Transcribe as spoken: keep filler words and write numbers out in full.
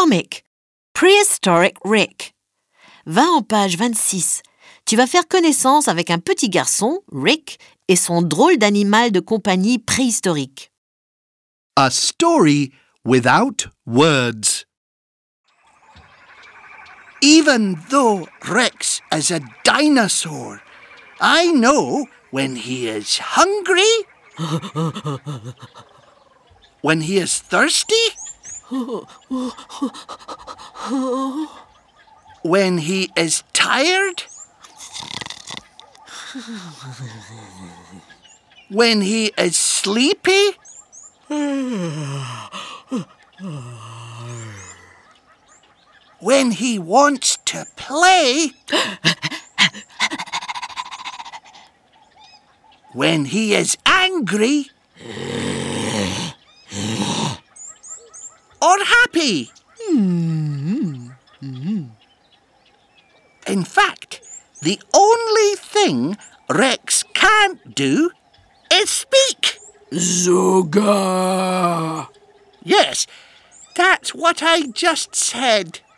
comic. Prehistoric Rick. Va en page vingt-six. Tu vas faire connaissance avec un petit garçon, Rick, et son drôle d'animal de compagnie préhistorique. A story without words. Even though Rex is a dinosaur, I know when he is hungry, when he is thirsty, when he is tired, when he is sleepy, when he wants to play, when he is angry, or happy. In fact, the only thing Rex can't do is speak. Zoga! Yes, that's what I just said.